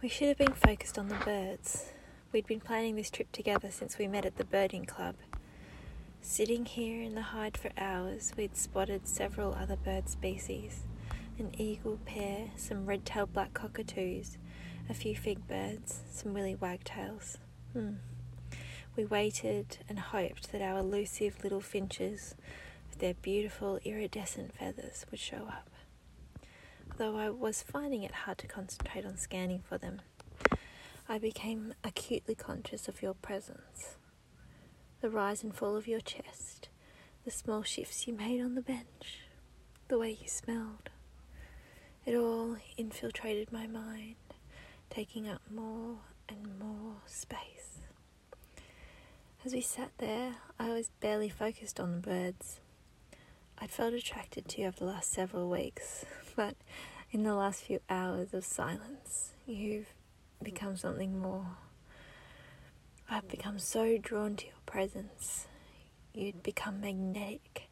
We should have been focused on the birds. We'd been planning this trip together since we met at the birding club. Sitting here in the hide for hours, we'd spotted several other bird species, an eagle pair, some red-tailed black cockatoos, a few fig birds, some willy wagtails. We waited and hoped that our elusive little finches, with their beautiful iridescent feathers, would show up. Though I was finding it hard to concentrate on scanning for them, I became acutely conscious of your presence. The rise and fall of your chest, the small shifts you made on the bench, the way you smelled. It all infiltrated my mind, taking up more and more space. As we sat there, I was barely focused on the birds. I'd felt attracted to you over the last several weeks, but in the last few hours of silence, you've become something more. I've become so drawn to your presence. You'd become magnetic.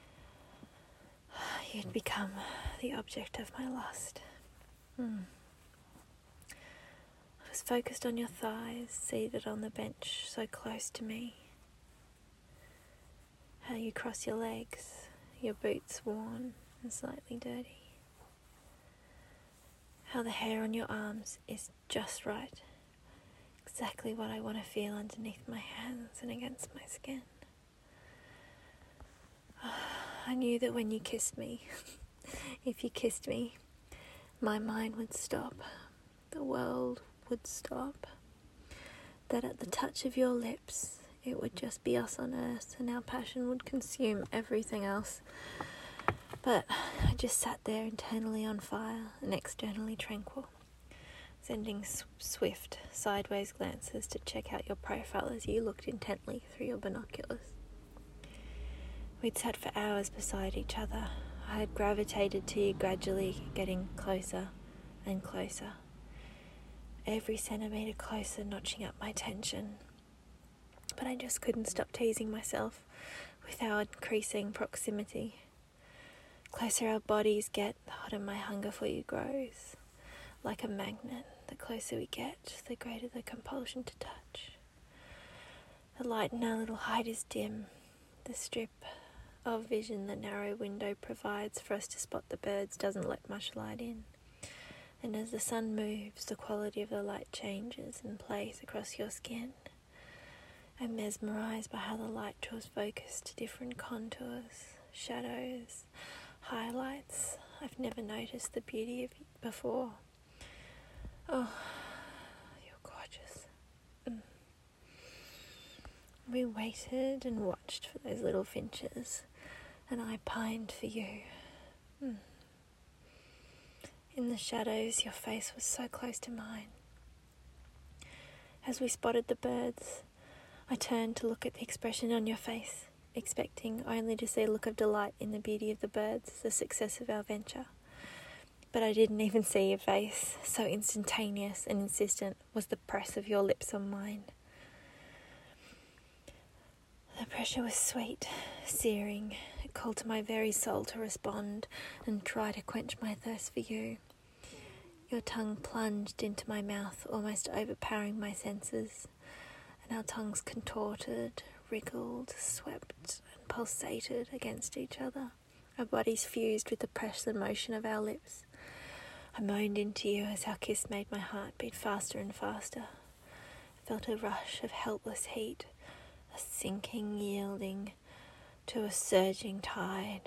You'd become the object of my lust. I was focused on your thighs, seated on the bench so close to me. How you cross your legs, your boots worn and slightly dirty. How the hair on your arms is just right. Exactly what I want to feel underneath my hands and against my skin. I knew that when you kissed me, if you kissed me, my mind would stop. The world would stop. That at the touch of your lips, it would just be us on earth and our passion would consume everything else. But I just sat there internally on fire and externally tranquil, sending swift, sideways glances to check out your profile as you looked intently through your binoculars. We'd sat for hours beside each other. I had gravitated to you, gradually getting closer and closer. Every centimetre closer, notching up my tension. But I just couldn't stop teasing myself with our increasing proximity. Closer our bodies get, the hotter my hunger for you grows. Like a magnet, the closer we get, the greater the compulsion to touch. The light in our little hide is dim. The strip of vision the narrow window provides for us to spot the birds doesn't let much light in. And as the sun moves, the quality of the light changes and plays across your skin. I'm mesmerized by how the light draws focus to different contours, shadows, highlights. I've never noticed the beauty of you before. Oh, you're gorgeous. We waited and watched for those little finches, and I pined for you. In the shadows, your face was so close to mine. As we spotted the birds, I turned to look at the expression on your face, expecting only to see a look of delight in the beauty of the birds, the success of our venture. But I didn't even see your face, so instantaneous and insistent was the press of your lips on mine. The pressure was sweet, searing. It called to my very soul to respond and try to quench my thirst for you. Your tongue plunged into my mouth, almost overpowering my senses, and our tongues contorted, wriggled, swept, and pulsated against each other. Our bodies fused with the pressure and motion of our lips. I moaned into you as our kiss made my heart beat faster and faster. I felt a rush of helpless heat, a sinking yielding to a surging tide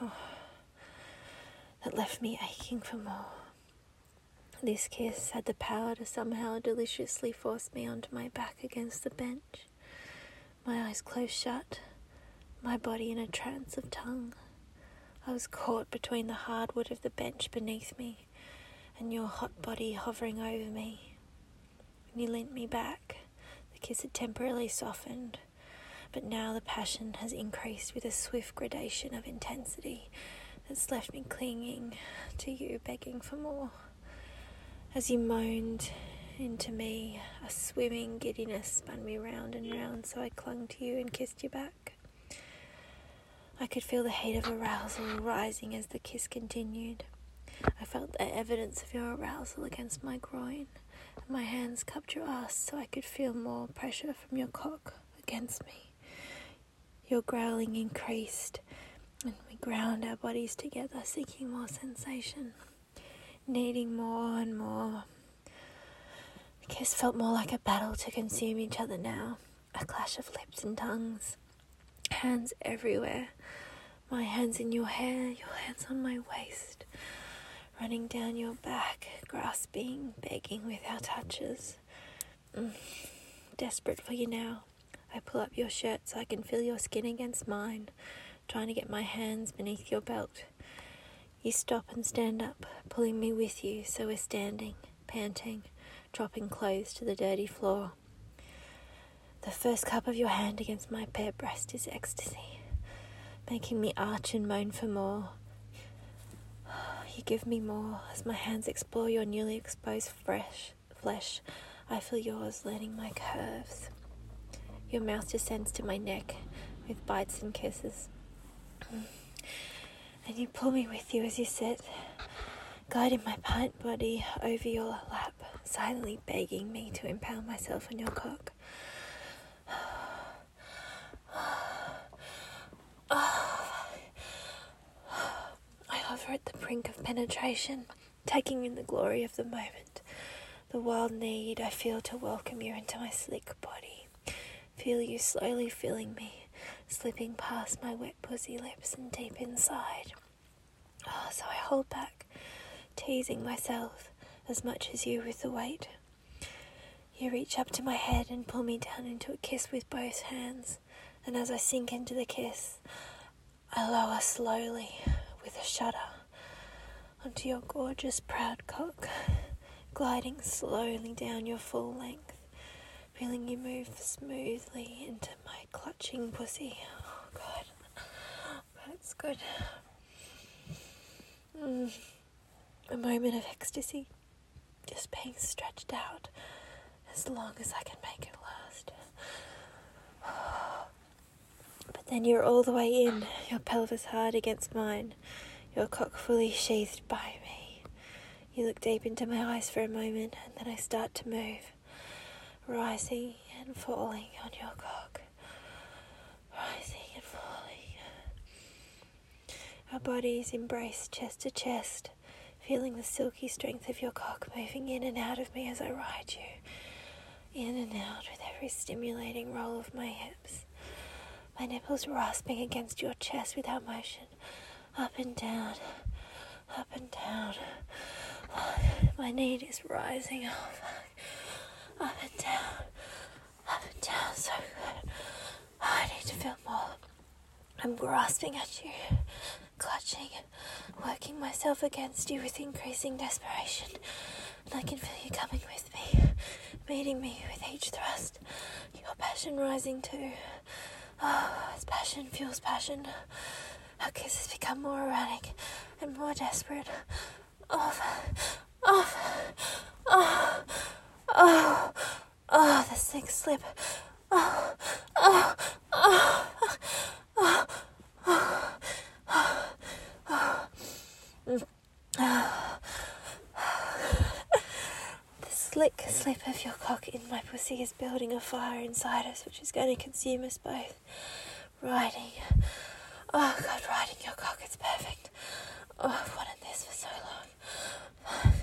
that left me aching for more. This kiss had the power to somehow deliciously force me onto my back against the bench, my eyes closed shut, my body in a trance of tongue. I was caught between the hardwood of the bench beneath me and your hot body hovering over me. When you leant me back, the kiss had temporarily softened, but now the passion has increased with a swift gradation of intensity that's left me clinging to you, begging for more. As you moaned into me, a swimming giddiness spun me round and round, so I clung to you and kissed you back. I could feel the heat of arousal rising as the kiss continued. I felt the evidence of your arousal against my groin, My hands cupped your ass so I could feel more pressure from your cock against me. Your growling increased, and we ground our bodies together, seeking more sensation, needing more and more. The kiss felt more like a battle to consume each other now, a clash of lips and tongues, hands everywhere, my hands in your hair, your hands on my waist, running down your back, grasping, begging with our touches. Desperate for you now. I pull up your shirt so I can feel your skin against mine, trying to get my hands beneath your belt. You stop and stand up, pulling me with you, so we're standing, panting, dropping clothes to the dirty floor. The first cup of your hand against my bare breast is ecstasy, making me arch and moan for more. You give me more as my hands explore your newly exposed flesh. I feel yours learning my curves. Your mouth descends to my neck with bites and kisses. And you pull me with you as you sit, guiding my pint body over your lap, silently begging me to impale myself on your cock. I hover at the brink of penetration, taking in the glory of the moment, the wild need I feel to welcome you into my slick body. Feel you slowly filling me, slipping past my wet pussy lips and deep inside. So I hold back, teasing myself as much as you with the weight. You reach up to my head and pull me down into a kiss with both hands, and as I sink into the kiss, I lower slowly with a shudder onto your gorgeous proud cock, gliding slowly down your full length, feeling you move smoothly into my clutching pussy. Oh God, that's good. A moment of ecstasy, just being stretched out as long as I can make it last. But then you're all the way in, your pelvis hard against mine, your cock fully sheathed by me. You look deep into my eyes for a moment, and then I start to move, rising and falling on your cock, rising and falling. Our bodies embrace chest to chest, feeling the silky strength of your cock moving in and out of me as I ride you, in and out with every stimulating roll of my hips. My nipples rasping against your chest without motion, up and down, up and down. My need is rising, up and down, so good. I need to feel more. I'm grasping at you, clutching, working myself against you with increasing desperation, and I can feel you coming with me, meeting me with each thrust, your passion rising too. As passion fuels passion, our kisses become more erratic and more desperate. The sixth slip. The slick slip of your cock in my pussy is building a fire inside us, which is going to consume us both. Riding your cock, it's perfect. I've wanted this for so long.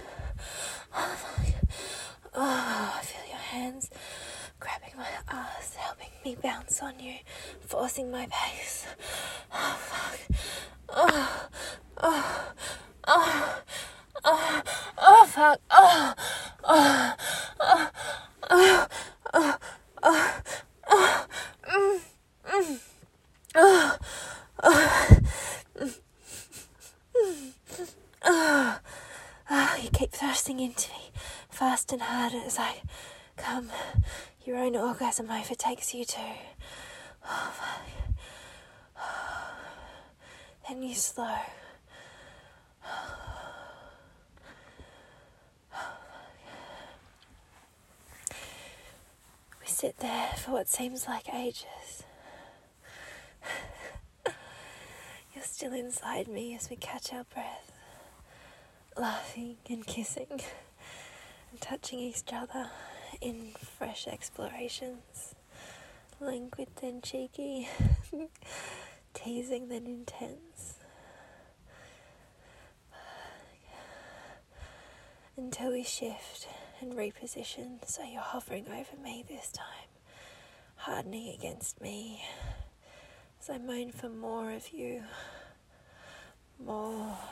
I feel your hands grabbing my ass, helping me bounce on you, forcing my pace. You keep thrusting into me, fast and hard as I come. Your own orgasm overtakes you too. Then you slow. We sit there for what seems like ages. You're still inside me as we catch our breath, laughing and kissing, and touching each other in fresh explorations, languid then cheeky, teasing then intense, until we shift and reposition, so you're hovering over me this time, hardening against me as I moan for more of you, more.